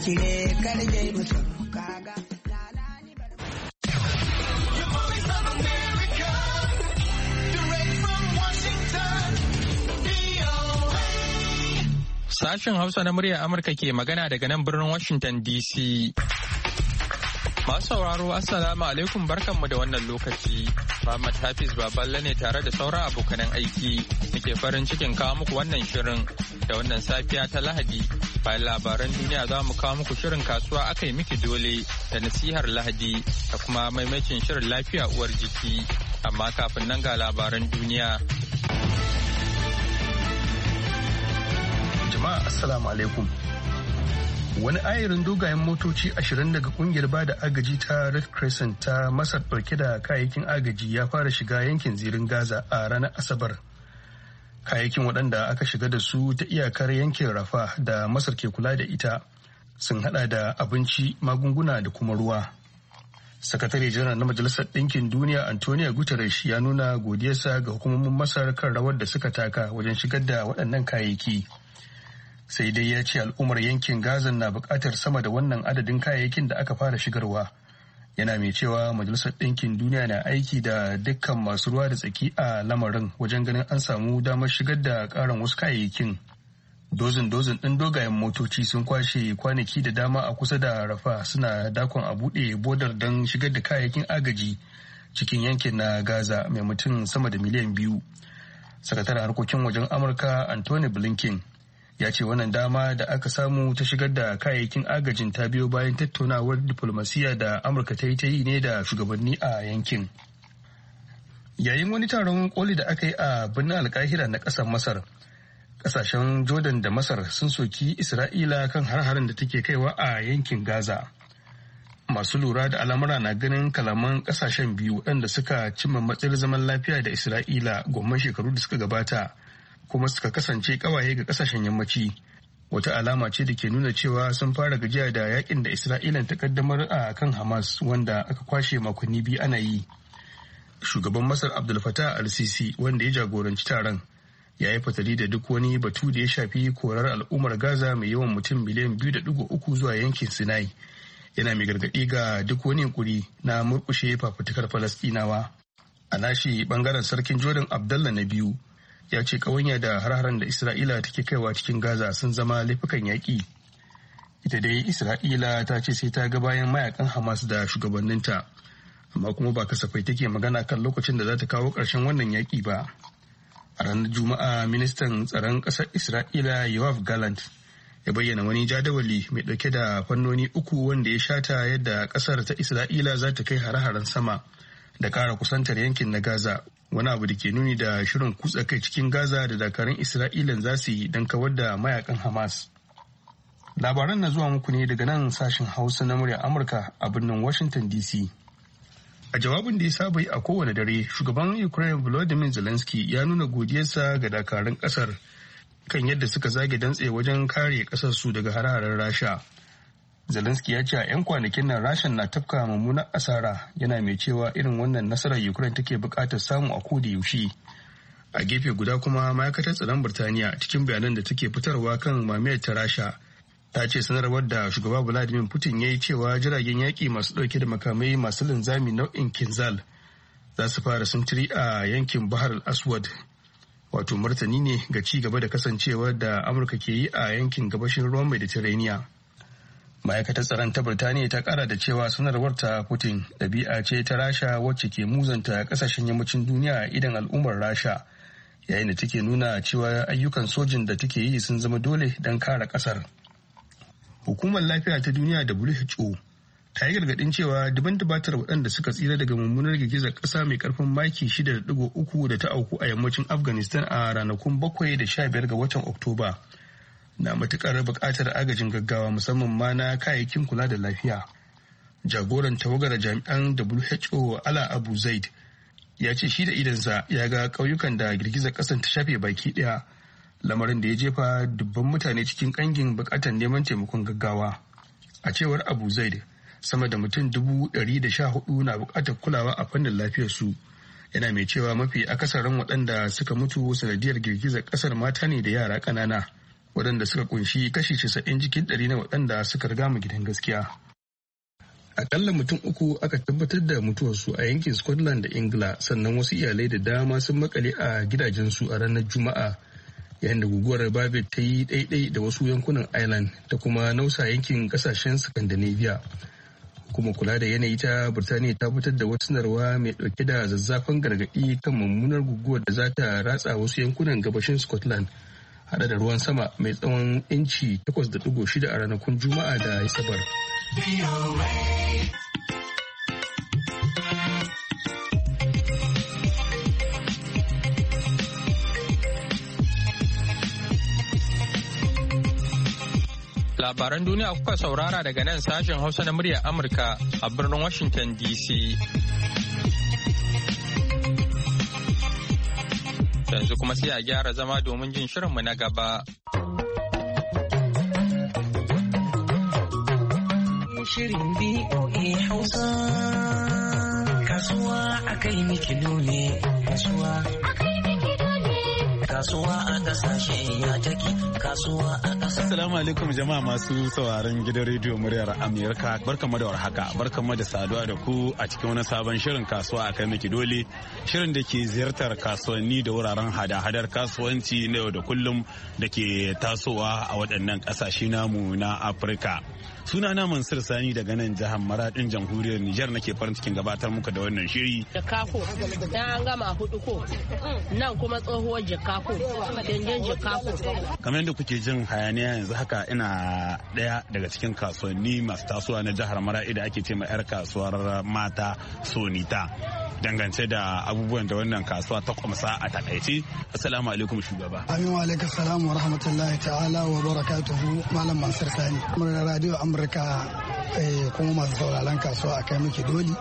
naki ne kar dai musu kaga. Sashen Hausa na muryar Amurka ke magana daga nan birnin Washington DC. Masu sauraro Assalamu alaikum barkanmu da wannan lokaci. Muhammad Hafiz Baballe ne tare da sauran abokanan aiki. Muke farin cikin kawo muku wannan shirin da wannan safiya ta Lahadi. Bayan labaran duniya za mu kawo muku shirin kasuwa aka yi miki dole da nasihar Lahadi da kuma maimacin shirin lafiya uwar jiki. Amma kafin nan ga labaran duniya. Jama'a Assalamu alaikum. Wani ayarin dogayen motoci 20 daga kungiyar bada agaji ta Red Crescent ta Masar dauke da kayayyakin agaji ya fara shiga yankin zirin Gaza a ranar Asabar. Kayayyakin waɗanda aka shiga da su ta iyakar yankin Rafa da Masar ke kula da ita sun hada da abinci, magunguna da kuma ruwa. Sakatare janar na Majalisar Ɗinkin Duniya Antonio Guterres ya nuna godiyarsa ga hukumomin Masar kan rawar da suka taka wajen shigar da waɗannan kayayyaki. Sai dai ya ce al'ummar yankin Gaza na buƙatar sama da wannan adadin kayayyakin da aka fara shigarwa. Yana mai cewa Majalisar Ɗinkin Duniya na aiki da dukkan masu ruwa da tsaki a lamarin wajen ganin an samu damar shigar da ƙarin wasu kayayyakin. Dozin ɗin dogayen motoci sun kwashe kwanaki da dama a kusa da Rafa suna dakon a buɗe bodar don shigar da kayayyakin agaji cikin yankin na Gaza mai mutum sama da miliyan 2. Sakataren harkokin wajen Amurka Anthony Blinken ya ce wannan dama da aka samu ta shigar da kayayyakin agajin ta biyo bayan tattaunawar diflomasiyya da Amurka ta yi ne da shugabanni a yankin. Yayin wani taron koli da aka yi a birnin Alkahira na ƙasar Masar, ƙasashen Jordan da Masar sun soki Isra'ila kan har-harin da take kaiwa a yankin Gaza. Masu lura da al'amura na ganin kalaman ƙasashen biyu waɗanda suka cimma matsayar zaman lafiya da Isra'ila gomman shekaru da suka gabata kuma suka kasance kawaye ga kasashen yammaci wata alama ce da ke nuna cewa sun fara gajiya da yakin da Isra'ila ta kaddamar a kan Hamas wanda aka kwashe makonni 2 ana yi. Shugaban Masar Abdul Fattah al-Sisi wanda ya jagoranci taron ya yi fatali da duk wani batu da ya shafi korar al'ummar Gaza mai yawan mutum miliyan 2.3 zuwa yankin Sinai. Yana mai gargaɗi ga duk wani yunkuri na murƙushe fafutukar Falastinawa. A nashi bangaren sarkin Jordan Abdullah na biyu ya ce ƙawanya da har-haren da Isra'ila take kaiwa cikin Gaza sun zama laifukan yaƙi. Ita dai Isra'ila ta ce sai ta ga bayan mayakan Hamas da shugabanninta, amma kuma ba kasafai take magana kan lokacin da za ta kawo ƙarshen wannan yaƙi ba. A ranar Juma'a, ministan tsaron ƙasar Isra'ila Yoav Gallant ya bayyana wani jadawali mai ɗauke da fannoni 3 wanda ya shata yadda ƙasar ta Isra'ila za ta kai hare-haren sama da ƙara kusantar yankin na Gaza. Wani abu da ke nuni da shirin kutsa kai cikin Gaza da dakarun Isra'ilan za su yi don kawar da mayakan Hamas. Labaran na zuwa muku ne daga nan sashen Hausa na muryar Amurka a birnin Washington DC. A jawabin da ya saba yi a kowane dare, shugaban Ukraine Volodymyr Zelensky ya nuna godiyarsa ga dakarun kasar kan yadda suka zage dantse wajen kare kasar su daga hare-haren Rasha. Zelensky ya ce a 'yan kwanakin nan Rashan na tafka mummunar asara, yana mai cewa irin wannan nasarar Ukraine take bukatar samu a koda yaushe. A gefe guda kuma ma'aikatar tsaron Birtaniya cikin bayanan da take fitarwa kan mamayar ta Rasha ta ce sanarwar da shugaba Vladimir Putin ya yi cewa jiragen yaƙi masu ɗauke da makamai masu linzami nau'in Kinzhal za su fara sintiri a yankin Bahar al-Aswad, wato martani ne ga ci gaba da kasancewar da Amurka ke yi a yankin gabashin ruwan Mediterranean. Ma'aikatar tsaron ta Birtaniya ta kara da cewa sanarwar ta Putin ɗabi'a ce ta Rasha wacce ke muzanta kasashen yammacin duniya a idan al'ummar Rasha, yayin da take nuna cewa ayyukan sojin da take yi sun zama dole don kare kasar. Hukumar Lafiya ta Duniya WHO ta yi gargaɗin cewa daban dubatar waɗanda suka tsira daga mummunar girgizar ƙasa mai ƙarfin maki 6.3 da ta auku a yammacin Afghanistan a ranakun 7 da 15 ga watan Oktoba na matuƙar buƙatar agajin gaggawa musamman ma na kayayyakin kula da lafiya. Jagoran tawagar jami'an WHO Ala Abu Zaid ya ce shi da idansa ya ga ƙauyukan da girgizar ƙasar ta shafe baki ɗaya, lamarin da ya jefa dubban mutane cikin ƙangin buƙatar neman taimakon gaggawa. A cewar Abu Zaid, sama da mutum 114 na buƙatar kulawa a fannin lafiyarsu. Yana mai cewa mafi akasarin waɗanda suka mutu sanadiyar girgizar ƙasar mata ne da yara ƙanana. waɗanda suka kunshi kashi 90 cikin 100 na waɗanda suka riga mu gidan gaskiya. Akalla mutum 3 aka tabbatar da mutuwarsu a yankin Scotland da Ingila, sannan wasu iyalai da dama sun makale a gidajensu a ranar Juma'a yayin da guguwar Babet ta yi ɗaiɗai da wasu yankunan Ireland ta kuma nausa yankin ƙasashen Scandinavia. Kuma kula da yanayi ta Birtaniya ta fitar da wata sanarwa mai ɗauke da zazzafan gargaɗi kan mummunar guguwar da za ta ratsa wasu yankunan gabashin Scotland hada da ruwan sama mai tsawon inci 8.6 a ranakun Juma'a da Asabar. Labaran duniya kuka saurara daga nan sashen Hausa na muryar Amurka a birnin Washington DC. Yanzu kuma sai a gyara zama domin jin shirinmu na gaba. Shirin BOA Hausa. Kasuwa akai miki dole. Kasuwa a kasashe ya take. Kasuwa a kasashe. Assalamu alaikum jama'a masu sauraron gidan rediyo muryar Amurka. Barkamu da warhaka. Barkamu da saduwa da ku a cikin wani sabon shirin kasuwa akai miki dole. Shirin da ke ziyartar kasuwanni da wuraren hada-hadar kasuwanci na yau da kullum da ke tasowa a waɗannan ƙasashe namu na Afirka. Sunana Mansur Sani daga nan jihar Maradin jamhuriyar Nijar nake farin cikin gabatar muku da wannan shiri. Jakako, dan an gama 4 ko. Nan kuma tsohuwar jakako, dangin jakako. Kamar yadda kuke jin hayaniya yanzu haka ina ɗaya daga cikin kasuwanni masu tasowa na jihar Maradi da ake ce ma 'yar kasuwar mata Sonita. Dangance da abubuwan da wannan kasuwa ta kwamsa a takaice. Assalamu alaikum shugaba. Amin wa alaikum salam wa rahmatullahi ta'ala wa barakatuhu Malam Mansur Sani. Murar Radio Amurka kuma masu sauraron kasuwa akai miki doli.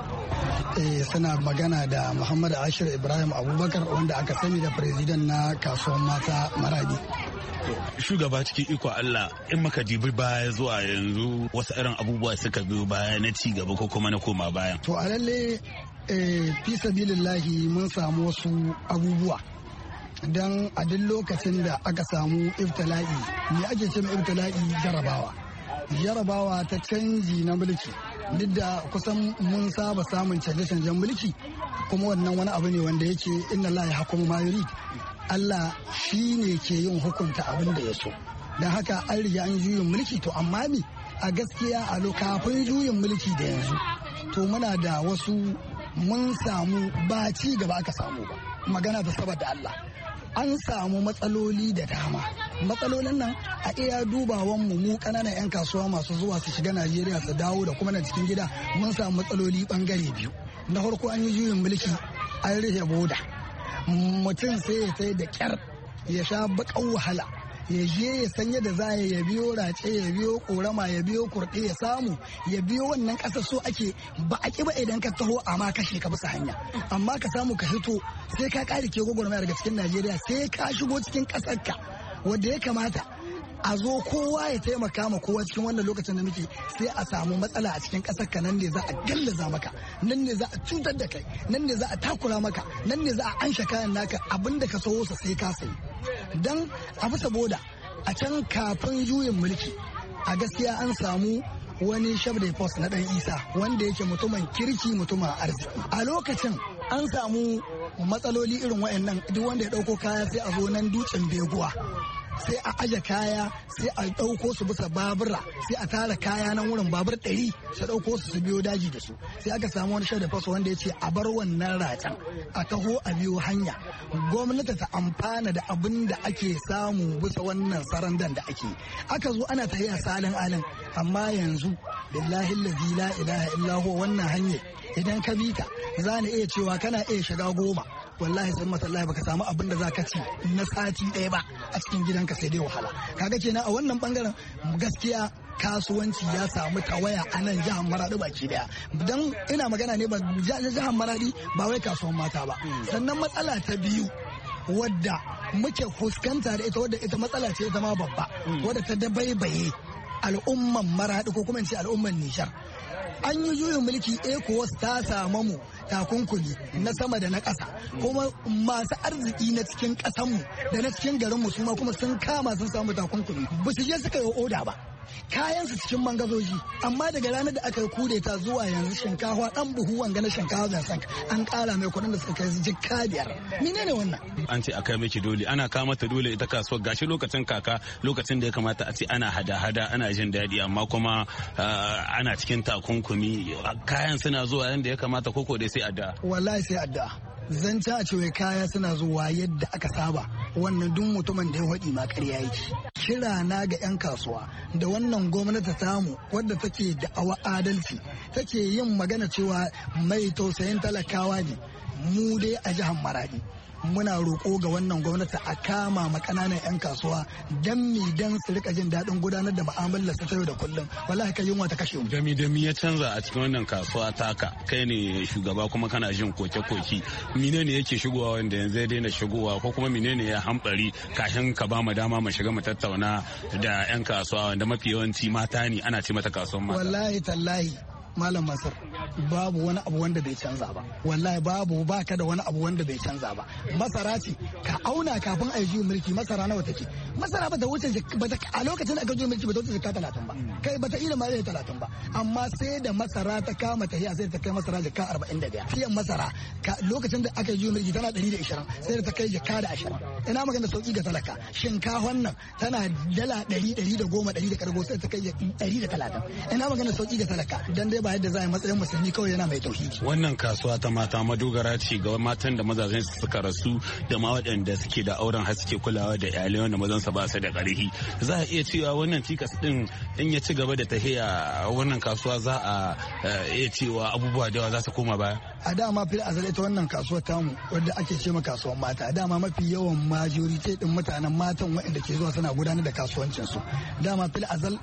Suna magana da Muhammad Ashir Ibrahim Abubakar wanda aka sani da president na kasuwar mata Maradi. Shugaba cikin iko Allah in maka dibi baya zuwa yanzu wasu irin abubuwa suka biyo baya na ci gaba ko kuma na koma baya. To a lalle fi sabilillahi mun samu wasu abubuwa don a duk lokacin da aka samu ibtila'i me ake ce ibtila'i jarabawa ta canji na mulki duk da kusan mun saba samun canje-canjen mulki kuma wannan wani abu ne wanda yake inna la ya hukumu ma yurid Allah shi ne ke yin hukunta abin da ya so don haka an riga an juyin mulki to amma me a gaskiya a kafin juyin mulki da yanzu to muna da wasu mun samu ba ci gaba aka samu ba magana ta saboda Allah an samu matsaloli da dama matsalolin nan a iya dubawan mu kananan 'yan kasuwa masu zuwa su shiga Najeriya su dawo da kuma na cikin gida mun samu matsaloli bangare biyu na farko an yi juyin mulki an rufe boda mutum sai ya sai da kyar ya sha bakan wahala ya je ya sanya da za ya biyo race ya biyo korama ya biyo kurɗe ya samu ya biyo wannan ƙasa so ake ba a ƙi ba idan ka taho amma kashe ka bisa hanya amma ka samu ka fito sai ka ƙari ke gwagwarmaya daga cikin Najeriya sai ka shigo cikin ƙasarka wanda ya kamata a zo kowa ya taimaka ma kowa cikin wannan lokacin da muke sai a samu matsala a cikin ƙasar ka nan ne za a gallaza maka nan ne za a cutar da kai nan ne za a takura maka nan ne za a ansha kayan naka abinda ka sayo sa sai ka sayi dan abu saboda a can kafin juyin mulki a gaskiya an samu wani shabda post na dan Isa wanda yake mutumin kirki mutumin arziki a lokacin an samu matsaloli irin wayannan duk wanda ya dauko kaya sai a zo nan dutsen beguwa sai a aje kaya sai a ɗauko su bisa babura sai a tara kaya nan wurin babur 100 su ɗauko su biyo daji da su sai aka samu wani shaida faso wanda ya ce a bar wannan ratan a taho a biyo hanya gwamnati ta amfana da abin da ake samu bisa wannan sarandan da ake aka zo ana tafiya salin alin amma yanzu billahi allazi la ilaha illa huwa wannan hanya idan ka bi ta za ni iya cewa kana iya shiga 10 wallahi sun masallahi baka samu abin da zaka ci na sati ɗaya ba a cikin gidanka sai dai wahala kaga kenan a wannan bangaren gaskiya kasuwanci ya samu tawaya a nan jihar Maradi baki daya dan ina magana ne ba jihar Maradi ba wai kasuwan mata ba sannan matsala ta biyu wadda muke fuskanta da ita wadda ita matsala ce ita ma babba wadda ta dabaibaye al'umman Maradi ko kuma in ce al'umman Nijar an yi juyin mulki ECOWAS ta samu mu takunkumi na sama da na ƙasa, kuma masu arziki na cikin ƙasanmu da na cikin garinmu su ma kuma sun kama sun samu takunkumi, ba su je suka yi oda ba, kayan su cikin mangazoji. Amma daga ranar da aka yi kudeta zuwa yanzu shinkafa dan buhu wanga na shinkafa da sank an kara mai kuɗin da suka kai jikka 5. Menene wannan? An ce akai miki dole, ana kama ta dole ita kasuwar, gashi lokacin kaka, lokacin da ya kamata a ce ana hada-hada ana jin daɗi, amma kuma ana cikin takunkumi, kayan suna zuwa yadda ya kamata koko dai sai addu'a. Wallahi sai addu'a. Zancen a cewa kaya suna zuwa yadda aka saba, wannan duk mutumin da ya waɗi ma ƙarya yake. Kira na ga 'yan kasuwa da wannan gwamnati tamu wadda take da awa adalci, take yin magana cewa mai tausayin talakawa ne. Mu dai a jihar Maradi muna roƙo ga wannan gwamnati a kama ma ƙananan 'yan kasuwa dan su rika jin daɗin gudanar da mu'amalar ta yau da kullum. Wallahi kai yunwa ta kashe mu. Dami ya canza a cikin wannan kasuwa taka, kai ne shugaba kuma kana jin koke-koki, menene yake shigowa wanda yanzu ya daina shigowa, ko kuma menene ya hambari kafin ka ba mu dama mu shiga mu tattauna da 'yan kasuwa wanda mafi yawanci mata ne, ana ce mata kasuwan mata. Wallahi tallahi Malam Masar, babu wani abu wanda bai canza ba. Wallahi baka da wani abu wanda bai canza ba. Masara ce ka auna kafin a yi juyin mulki, masara nawa take? Masara bata wuce a lokacin da aka juyin mulki bata wuce jikka 30 ba. Kai bata ila ma 30 ba. Amma sai da masara ta kama tahiya sai ta kai masara jikka 45. Tiyan masara lokacin da aka yi juyin mulki tana 120 sai da ta kai jikka 20. Ina magana sauki ga talaka. Shinkafan nan tana dala 100, 110, 100 da kargo sai ta kai 130. Ina magana sauki ga talaka. Dan dai ba yadda za a yi matsayin musulmi kawai yana mai tauhidi. Wannan kasuwa ta mata madogara ce ga matan da mazajen su suka rasu da ma waɗanda suke da auren har suke kulawa da iyalai wanda mazan su ba su da ƙarfi. Za a iya cewa wannan cikas din in ya ci gaba da tahiya wannan kasuwa za a iya cewa abubuwa da yawa za su koma baya. A dama fil azal ita wannan kasuwar tamu wadda ake ce ma kasuwar mata, a dama mafi yawan majority din mutanen matan waɗanda ke zuwa suna gudanar da kasuwancin su. Dama fil azal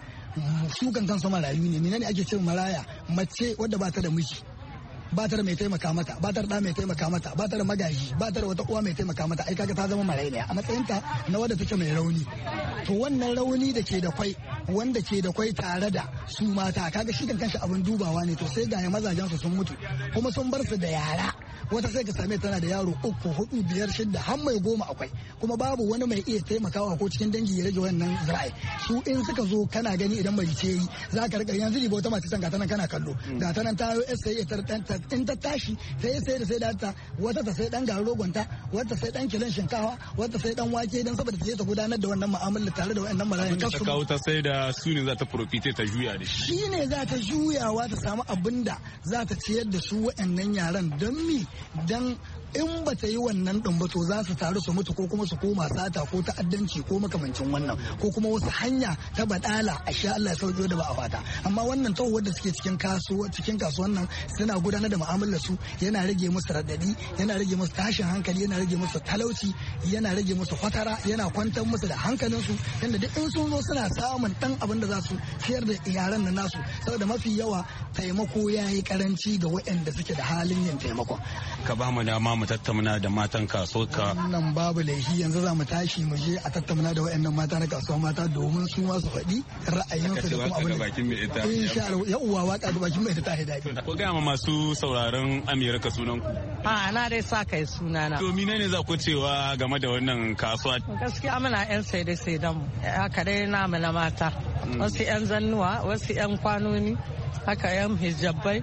su kan kansu marayu ne. Menene ake ce maraya? Mace wadda ba ta da miji, ba ta da mai taimaka mata, ba ta da mai taimaka mata, ba ta da magaji, ba ta da wata uwa mai taimaka mata, ai kaga ta zama marainiya a matsayinta na wadda take mai rauni. To wannan rauni da ke da kwai, wanda ke da kwai tare da su mata, kaga shi kan kanshi abin dubawa ne. To sai ga mazajen su sun mutu kuma sun bar su da yara, wata sai ka same tana da yaro 3, 4, 5, 6 har mai 10 akwai, kuma babu wani mai iya taimakawa ko cikin dangi ya rage wannan zira'i. Su in suka zo kana gani idan mai ce yi za ka rika yanzu ribo ta mace can gata nan kana kallo, gata nan ta yi sai in ta tashi ta yi sai da ta, wata ta sai dan garin rogonta, wata sai dan kilon shinkawa, wata sai dan wake dan saboda ta je ta gudanar da wannan mu'amala tare da wayannan marayan kasu. Ta kawo ta sai da su ne za ta profite ta juya da shi. Shi ne za ta juyawa ta samu abinda za ta ciyar da su wayannan yaran, don mi dan in ba ta yi wannan ɗin ba to za su taru su mutu ko kuma su koma sata ko ta'addanci ko makamancin wannan, ko kuma wasu hanya ta badala a sha Allah ya sauke da ba a fata. Amma wannan tsohuwar da suke cikin kasuwan nan suna gudanar da mu'amalar su, yana rage musu radadi, yana rage musu tashin hankali, yana rage musu talauci, yana rage musu fatara, yana kwantar musu da hankalin su, yanda duk in sun zo suna samun dan abin da za su ciyar da iyalan nan nasu, saboda mafi yawa taimako ya yi karanci ga waɗanda suke da halin yin taimakon. Ka ba mu dama mu tattauna da matan kasuwa. Wannan babu laifi, yanzu za mu tashi mu je a tattauna da waɗannan mata na kasuwa mata domin su ma su faɗi ra'ayinsu da kuma abin da insha Allah ya uwa waka ga bakin mai ta daɗi. Ko ga ma masu sauraron Amerika sunan ku? Na dai sa kai sunana. To menene za ku cewa game da wannan kasuwa? Gaskiya muna yan sai mu haka dai namu na mata, wasu yan zannuwa, wasu yan kwanoni, haka yan hijabai,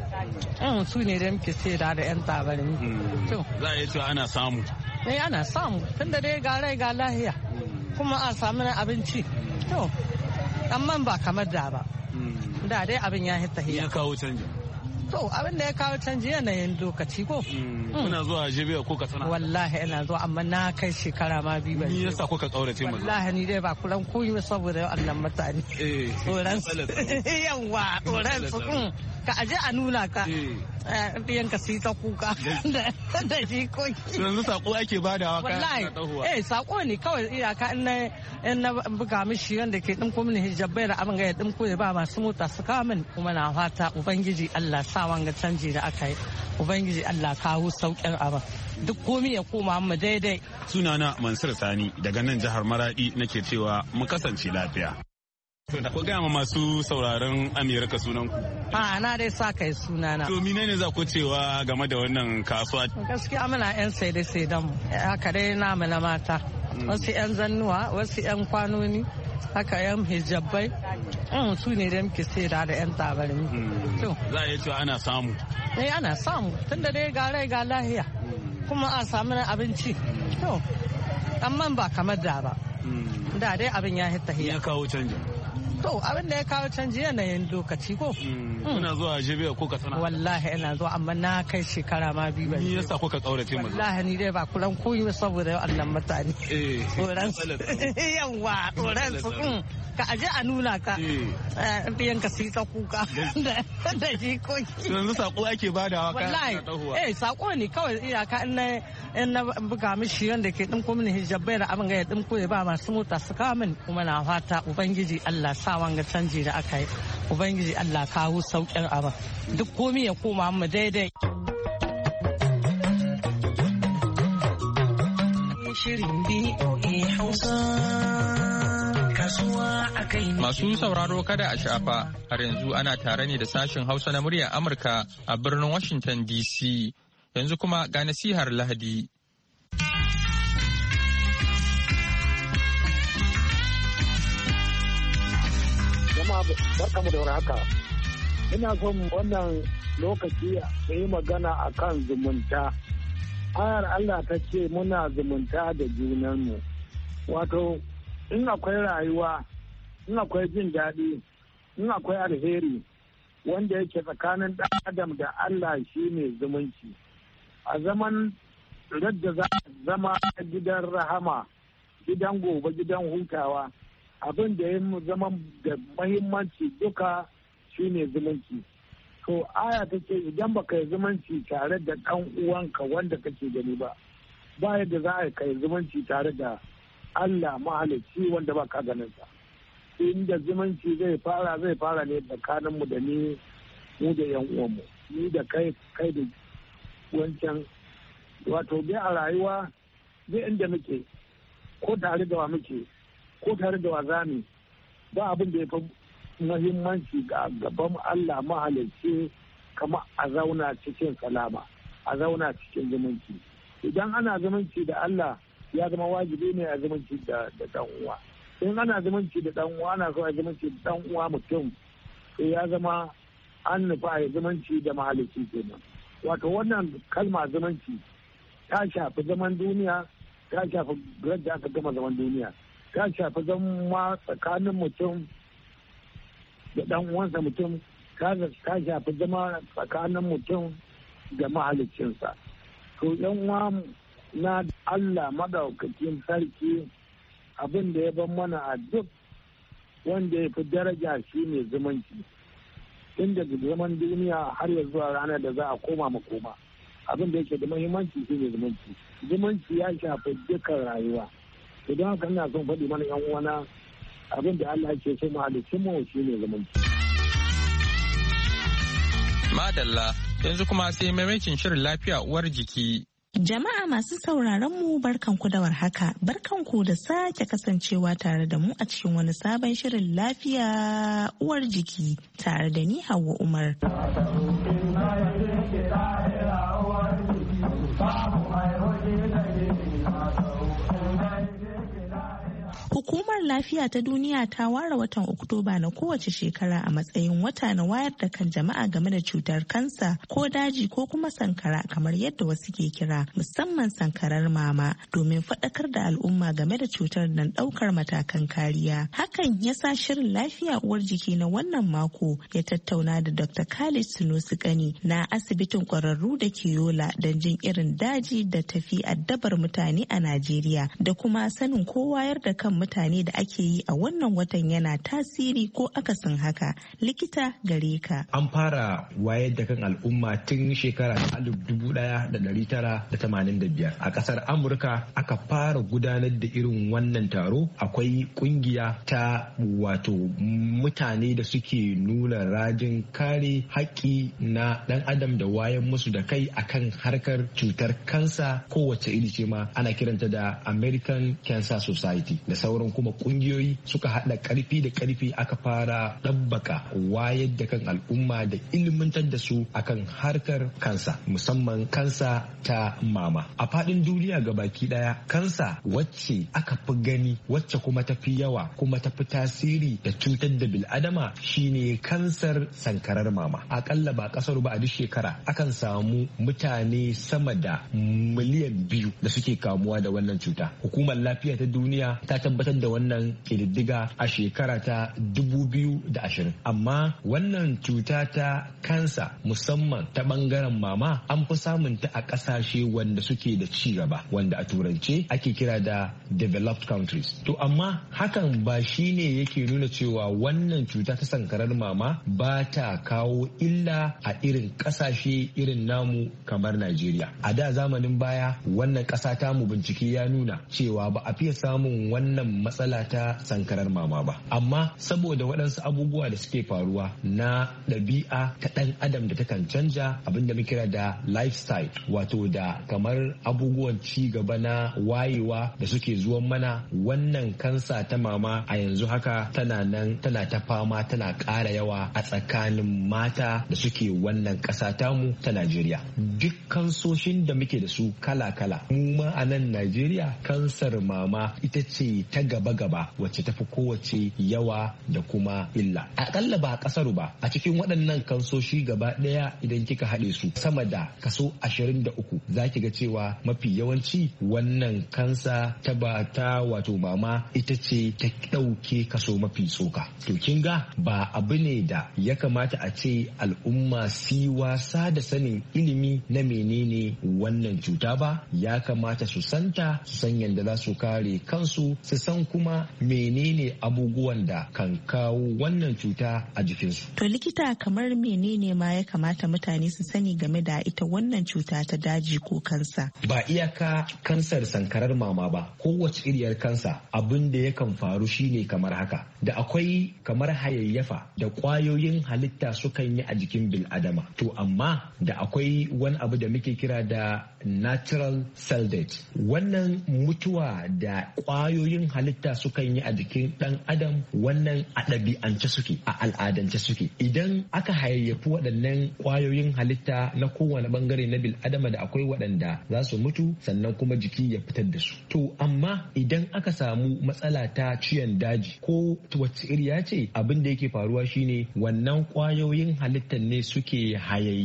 su ne da muke sai da yan tabarmi. Za a yi cewa ana samu. Ana samu tunda dai ga rai ga lahiya kuma a samu abinci. To amma ba kamar da ba. Da dai abin ya hita hiya. Ya kawo canji. To abin da ya kawo canji yanayin lokaci ko. Kuna zuwa Jibiya ko Katsina? Wallahi ina zuwa amma na kai shekara ma biyu ba. Ni yasa kuka kaurace mu? Wallahi ni dai ba kuran koyi saboda wannan mutane. Tsoron su. Yawa tsoron su. Ka aje a nuna ka. Ɗiyan ka ta kuka da jikoki. Yanzu sako ake badawa ka. Wallahi sako ne kawai iyaka in na buga mishi wanda ke ɗin mini hijabai da abin ga ya ɗin ya ba masu mota su kawo min, kuma na fata Ubangiji Allah sa wanga canji da aka yi, Ubangiji Allah kawo sauƙin abin duk komi ya koma mu daidai. Sunana Mansur Sani daga nan jihar Maradi nake cewa mu kasance lafiya. Ko gaya ma masu sauraron Amerika sunan ku? Na dai sa kai sunana. To menene za ku cewa game da wannan kasuwa? Gaskiya muna 'yan saide-saiden mu. Haka dai namu na mata. Wasu 'yan zannuwa, wasu 'yan kwanoni, haka 'yan hijabai. Su ne da muke saida da 'yan tabarmi. Za a yi cewa ana samu? Ana samu. Tunda dai ga rai ga lahiya. Kuma a samu abinci. To, amma ba kamar da ba. Da dai abin ya hita hiya. Ya kawo canji. To abin da ya kawo canji yanayin lokaci ko. Kuna zuwa Jibiya ko Katsina? Wallahi ina zuwa amma na kai shekara ma biyu ba. Ni yasa kuka kaurace mu? Wallahi ni dai ba kuran koyi saboda wannan mutane. Tsoron su. Yawa tsoron su. Ka aje a nuna ka. Ɗiyan ka sai ta kuka. Da jikoki. Yanzu sako ake badawa ka. Wallahi. Sako ne kawai iyaka in na buga mishi wanda ke ɗin mini hijabai da abin ga ya ɗin ya ba masu mota su kawo min kuma na fata Ubangiji Allah sa wanga canji da aka yi Ubangiji Allah kawo sauƙin abin duk komi ya koma mu daidai. Masu sauraro kada a shafa har yanzu ana tare ne da sashen Hausa na muryar Amurka a birnin Washington DC. Yanzu kuma ga nasihar Lahadi. Jama'a barkamu da warhaka. Ina son wannan lokaci da yi magana a kan zumunta. Ayar Allah ta ce muna zumunta da junanmu. Wato, in akwai rayuwa, in akwai jin daɗi, in akwai alheri, wanda yake tsakanin ɗan adam da Allah shi ne zumunci. A zaman da za a zama gidan rahama, gidan gobe, gidan hutawa, abin da ya zama da mahimmanci duka shine zumunci. To aya ta ce idan baka yi zumunci tare da ɗan uwanka wanda kake gani ba yadda za a kai zumunci tare da Allah mahalicci wanda ba ka ganin sa. Inda zumunci zai fara ne tsakaninmu da mu da yan uwanmu, ni da kai da wancan. Wato bai a rayuwa zai inda muke ko tare da wa muke ko tare da wa zami ba abin da ya fi muhimmanci ga gaban Allah mahalicci kama a zauna cikin salama, a zauna cikin zumunci. Idan ana zumunci da Allah ya zama wajibi ne a zumunci da dan uwa. In ana zumunci da dan uwa ana so a zumunci da dan uwa mutum sai ya zama an nufa a zumunci da mahalicci kenan. Wato wannan kalma zumunci ta shafi zaman duniya, ta shafi yadda aka gama zaman duniya, ta shafi zama tsakanin mutum da dan uwansa mutum, ta shafi zama tsakanin mutum da mahaliccinsa. To yan uwa na Allah madaukakin sarki abin da ya ban mana a duk wanda ya fi daraja shi ne zumunci. Tun daga zaman duniya har ya zuwa ranar da za a koma makoma. Abin da yake da muhimmanci shi ne zumunci. Zumunci ya shafi dukkan rayuwa. Idan haka ina son faɗi mana yan uwana abin da Allah ke so mahalicin mu shi ne zumunci. Madalla yanzu kuma sai maimakin shirin lafiya uwar jiki. Jama'a masu sauraron mu barkanku da warhaka, barkanku da sake kasancewa tare da mu a cikin wani sabon shirin lafiya uwar jiki tare da ni Hauwa Umar. Hukumar Lafiya ta Duniya ta ware watan Oktoba na kowace shekara a matsayin wata na wayar da kan jama'a game da cutar kansa ko daji ko kuma sankara kamar yadda wasu ke kira, musamman sankarar mama, domin faɗakar da al'umma game da cutar nan ɗaukar matakan kariya. Hakan ya sa shirin lafiya uwar jiki na wannan mako ya tattauna da Dr. Khalid Sunusi Kani na asibitin ƙwararru da ke Yola don jin irin daji da tafi addabar mutane a Najeriya da kuma sanin ko wayar da kan mutane da ake yi a wannan watan yana tasiri ko akasin haka. Likita gare ka. An fara wayar da kan al'umma tun shekara 1985 a kasar Amurka aka fara gudanar da irin wannan taro. Akwai kungiya ta wato mutane da suke nuna rajin kare haƙƙi na ɗan adam da wayan musu da kai akan harkar cutar kansa kowace iri ce ma ana kiranta da American Cancer Society da sauran sauran kuma kungiyoyi suka haɗa ƙarfi da ƙarfi aka fara ɗabbaka wayar da kan al'umma da ilmantar da su akan harkar kansa, musamman kansa ta mama. A faɗin duniya ga baki ɗaya, kansa wacce aka fi gani, wacce kuma ta fi yawa kuma ta fi tasiri da cutar da bil'adama shine kansar sankarar mama. Akalla ba ƙasar ba a duk shekara akan samu mutane sama da miliyan 2 da suke kamuwa da wannan cuta. Hukumar lafiya ta duniya ta tabbatar da wannan ƙididdiga a shekara ta 2020. Amma wannan cuta ta kansa musamman ta bangaren mama an fi samun ta a ƙasashe wanda suke da ci gaba, wanda a turance ake kira da developed countries. To amma hakan ba shi ne yake nuna cewa wannan cuta ta sankarar mama ba ta kawo illa a irin ƙasashe irin namu kamar Najeriya. A da zamanin baya wannan ƙasa ta mu bincike ya nuna cewa ba a fiye samun wannan matsala ta sankarar mama ba. Amma saboda waɗansu abubuwa da suke faruwa na ɗabi'a ta ɗan adam da takan canja, abinda muke kira da lifestyle, wato da kamar abubuwan ci gaba na wayewa da suke zuwan mana, wannan kansa ta mama a yanzu haka tana nan tana ta fama tana ƙara yawa a tsakanin mata da suke wannan ƙasa tamu ta Najeriya. Duk kansoshin da muke da su kala-kala, mu ma a nan Najeriya kansar mama ita ce ta gaba-gaba wacce tafi kowace yawa da kuma illa. Akalla ba a ƙasar ba, a cikin waɗannan kansoshi gaba ɗaya idan kika haɗe su sama da kaso 23 za ki ga cewa mafi yawanci wannan kansa ta wato mama ita ce ta ɗauke kaso mafi tsoka. To kin ga ba abu ne da ya kamata a ce al'umma si wasa da sanin ilimi na menene wannan cuta ba, ya kamata su santa, su san yadda za su kare kansu, su san kuma menene abubuwan da kan kawo wannan cuta a jikinsu. To likita, kamar menene ma ya kamata mutane su sani game da ita wannan cuta ta daji ko kansa? Ba iyaka kansar sankarar mama ba, kowace iriyar kansa abin da yakan faru shine kamar haka. Da akwai kamar hayayyafa da ƙwayoyin halitta sukan yi a jikin bil'adama. To amma da akwai wani abu da muke kira da natural cell death. Wannan mutuwa da ƙwayoyin halitta sukan yi a jikin ɗan adam, wannan a ɗabi'ance suke, a al'adance suke. Idan aka hayayyafi waɗannan ƙwayoyin halitta na kowane bangare na bil'adama, da akwai waɗanda za su mutu sannan kuma jiki ya fitar da su. To amma idan aka samu matsala ta ciwon daji ko wacce iriya ce, abin da yake faruwa shine wannan ƙwayoyin halittar ne suke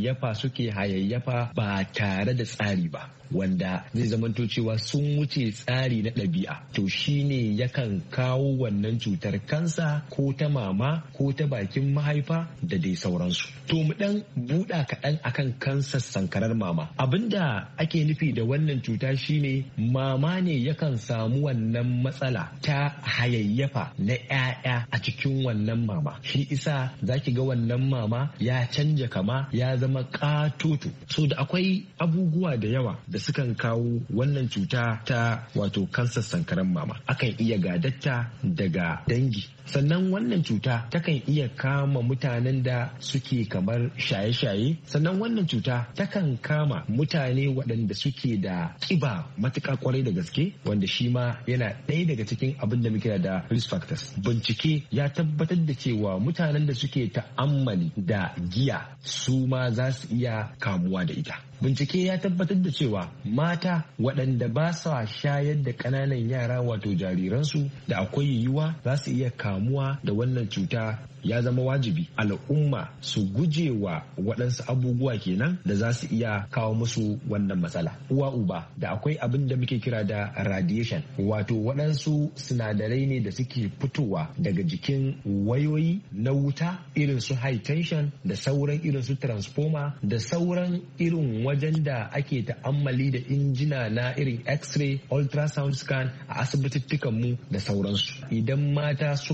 hayayyafa ba tare da tsari ba, wanda zai zamanto cewa sun wuce tsari na ɗabi'a. To shine yakan kawo wannan cutar kansa ko ta mama ko ta bakin mahaifa da dai sauransu. To mu dan buɗa kaɗan akan kansar sankarar mama. Abinda ake nufi da wannan cuta shine mama ne yakan samu wannan matsala ta hayayyafa na 'ya'ya a cikin wannan mama. Shi isa zaki ga wannan mama ya canja kama, ya zama ƙatoto. So da akwai abubuwa da yawa da sukan kawo wannan cuta ta wato kansar sankarar mama. Akan iya gadatta daga dangi, sannan wannan cuta takan iya kama mutanen da suke kamar shaye-shaye, sannan wannan cuta takan kama mutane waɗanda suke da ƙiba matuƙa kwarai da gaske, wanda shi ma yana ɗaya daga cikin abin da muke da risk factors. Bincike ya tabbatar da cewa mutanen da suke ta'ammali da giya su ma za su iya kamuwa da ita. Bincike ya tabbatar da cewa mata waɗanda ba sa shayar da ƙananan yara wato jariransu da akwai yiwuwa za su iya kamuwa da wannan cuta. Ya zama wajibi al'umma su guje wa waɗansu abubuwa kenan da za su iya kawo musu wannan matsala. Uwa uba, da akwai abin da muke kira da radiation, wato waɗansu sinadarai ne da suke fitowa daga jikin wayoyi na wuta irin su high tension da sauran irin su transformer da sauran irin wajen da ake ta'ammali da injina na irin x-ray, ultrasound scan a asibitittukan mu da sauransu. Idan mata suka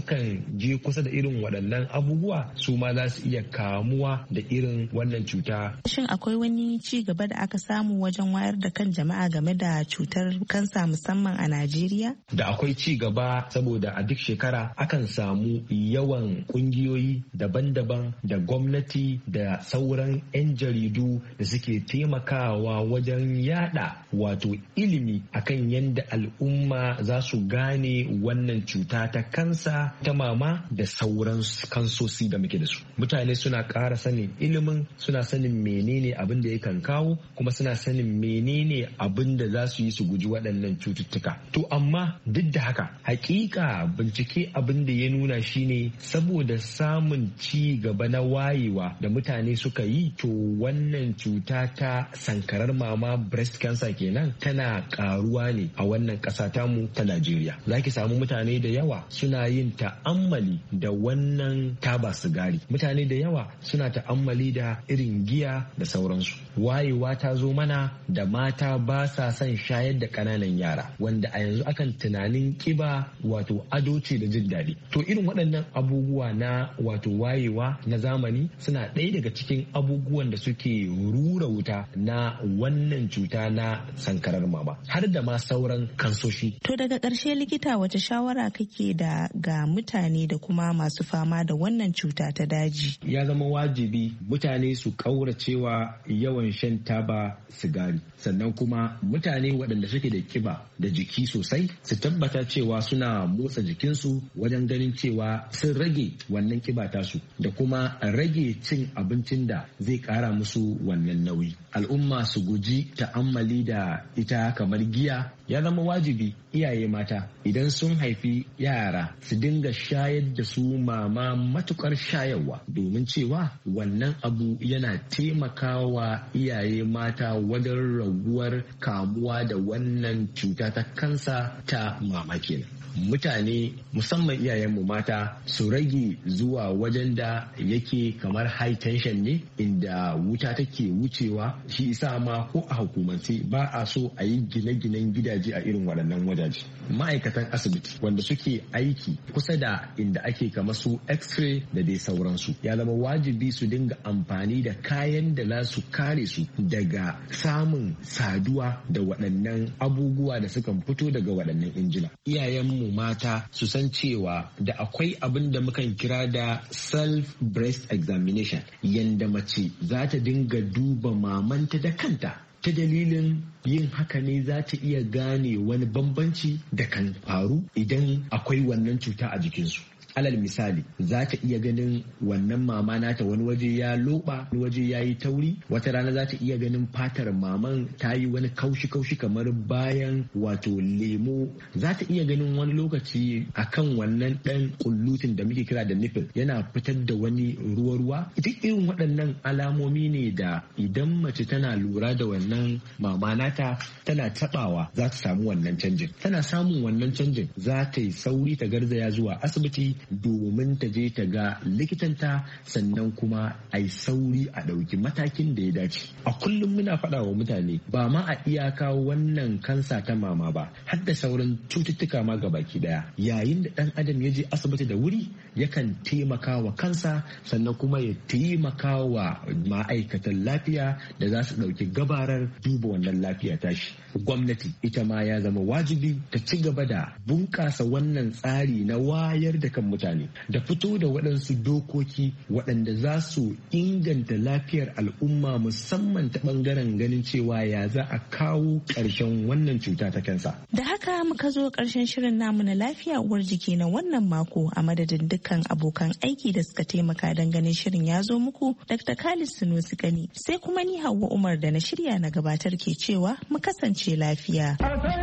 sukan je kusa da irin waɗannan abubuwa su ma za su iya kamuwa da irin wannan cuta. Shin akwai wani ci gaba da aka samu wajen wayar da kan jama'a game da cutar kansa musamman a Najeriya? Da akwai ci gaba saboda a duk shekara akan samu yawan kungiyoyi daban-daban da gwamnati da sauran 'yan jaridu da suke taimakawa wajen yada wato ilimi akan yadda al'umma za su gane wannan cuta ta kansa ta mama da sauran kansosi da muke da su. Mutane suna ƙara sanin ilimin, suna sanin menene abin da yakan kawo, kuma suna sanin menene abin da za su yi su guji waɗannan cututtuka. To amma duk da haka hakika bincike abin da ya nuna shine saboda samun ci gaba na wayewa da mutane suka yi, to wannan cuta ta sankarar mama breast cancer kenan tana karuwa ne a wannan ƙasa tamu ta Najeriya. Za ki samu mutane da yawa suna yin ta'ammali da wannan taba sigari, mutane da yawa suna ta'ammali da irin giya da sauransu. Wayewa ta zo mana da mata ba sa son shayar da ƙananan yara, wanda a yanzu akan tunanin kiba wato ado ce da jin daɗi. To irin waɗannan abubuwa na wato wayewa na zamani suna ɗaya daga cikin abubuwan da suke rura wuta na wannan cuta na sankarar mama har da ma sauran kansoshi. To daga ƙarshe likita wace shawara kake da ga mutane da kuma masu fama da wannan cuta ta daji? Ya zama wajibi mutane su ƙauracewa yawan shan taba sigari, sannan kuma mutane waɗanda suke da kiba da jiki sosai su tabbata cewa suna motsa jikinsu wajen ganin cewa sun rage wannan kiba tasu da kuma rage cin abincin da zai ƙara musu wannan nauyi. Al'umma su guji ta'ammali da ita kamar giya. Ya zama wajibi iyaye mata idan sun haifi yara su dinga shayar da su mama matukar shayarwa, domin cewa wannan abu yana taimakawa iyaye mata wajen raguwar kamuwa da wannan cuta ta kansa ta mama kenan. Mutane musamman iyayenmu mata su rage zuwa wajen da yake kamar high tension ne inda wuta take wucewa, shi isa ma ko a hukumance ba a so a yi gine-ginen gidaje a irin waɗannan wajaje. Ma'aikatan asibiti wanda suke aiki kusa da inda ake kama su x-ray da dai sauransu ya zama wajibi su dinga amfani da kayan da za su kare su daga samun saduwa da waɗannan abubuwa da sukan fito daga waɗannan injina. Iyayenmu mata su san cewa da akwai abin da mukan kira da self breast examination, yanda mace za ta dinga duba mamanta da kanta. Ta dalilin yin haka ne za ta iya gane wani bambanci da kan faru idan akwai wannan cuta a jikinsu. Alal misali za ta iya ganin wannan mama nata wani waje ya loba, wani waje ya yi tauri, wata rana za ta iya ganin fatar maman ta yi wani kaushi-kaushi kamar bayan wato lemo, za ta iya ganin wani lokaci akan wannan ɗan kullutin da muke kira da nipple yana fitar da wani ruwa-ruwa. Duk irin waɗannan alamomi ne da idan mace tana lura da wannan mama nata tana taɓawa za ta samu wannan canjin. Tana samun wannan canjin za ta yi sauri ta garzaya zuwa asibiti domin ta je ta ga likitanta, sannan kuma a yi sauri a ɗauki matakin da ya dace. A kullum muna faɗa wa mutane ba ma a iyaka wannan kansa ta mama ba, har da sauran cututtuka ma gabaki daya. Yayin da ɗan adam ya je asibiti da wuri yakan taimaka wa kansa, sannan kuma ya taimaka wa ma'aikatan lafiya da za su ɗauki gabarar duba wannan lafiya tashi. Gwamnati ita ma ya zama wajibi ta ci gaba da bunƙasa wannan tsari na wayar da kan mutane da fito da waɗansu dokoki waɗanda za su inganta lafiyar al'umma, musamman ta ɓangaren ganin cewa ya za a kawo ƙarshen wannan cuta ta kansa. Da haka muka zo ƙarshen shirin namu na lafiya uwar jiki na wannan mako, a madadin dukkan abokan aiki da suka taimaka don ganin shirin ya zo muku, Dr. Khalid Sunusi Kani, sai kuma ni Hauwa Umar da na shirya na gabatar ke cewa mu kasance lafiya.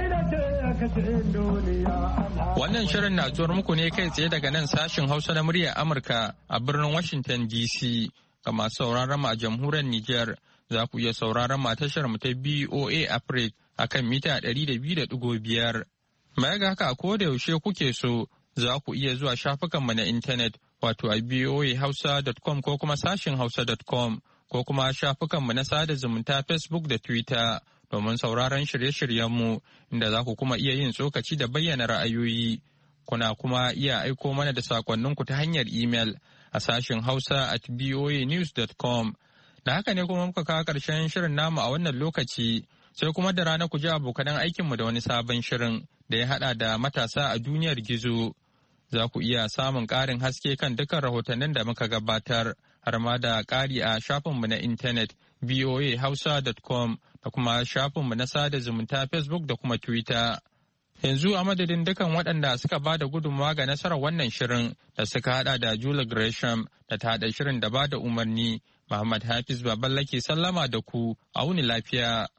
Wannan shirin na zuwar muku ne kai tsaye daga nan sashin Hausa na muryar Amurka a birnin Washington DC. Ga masu sauraron mu a jamhuriyar Nijar, za ku iya sauraron mu a tashar mu ta BOA Africa a kan mita 200.5. Baya ga haka, ko da yaushe kuke so, za ku iya zuwa shafukanmu na intanet wato a boahausa.com ko kuma sashin hausa.com ko kuma shafukanmu na sada zumunta Facebook da Twitter domin sauraron shirye-shiryenmu, inda za ku kuma iya yin tsokaci da bayyana ra'ayoyi. Kuna kuma iya aiko mana da sakonninku ta hanyar imel a sashen hausa@voanews.com. Da haka ne kuma muka kawo ƙarshen shirin namu a wannan lokaci, sai kuma da rana ku ji abokanan aikinmu da wani sabon shirin da ya haɗa da matasa a duniyar gizo. Za ku iya samun ƙarin haske kan dukkan rahotannin da muka gabatar, har ma da ƙari a shafinmu na intanet voahausa.com da kuma shafinmu na sada zumunta Facebook da kuma Twitter. Yanzu a madadin dukan waɗanda suka ba da gudunmawa ga nasarar wannan shirin da suka haɗa da Julie Gresham da ta haɗa shirin da ba da umarni, Muhammad Hafiz Baballa ke sallama da ku, a wuni lafiya.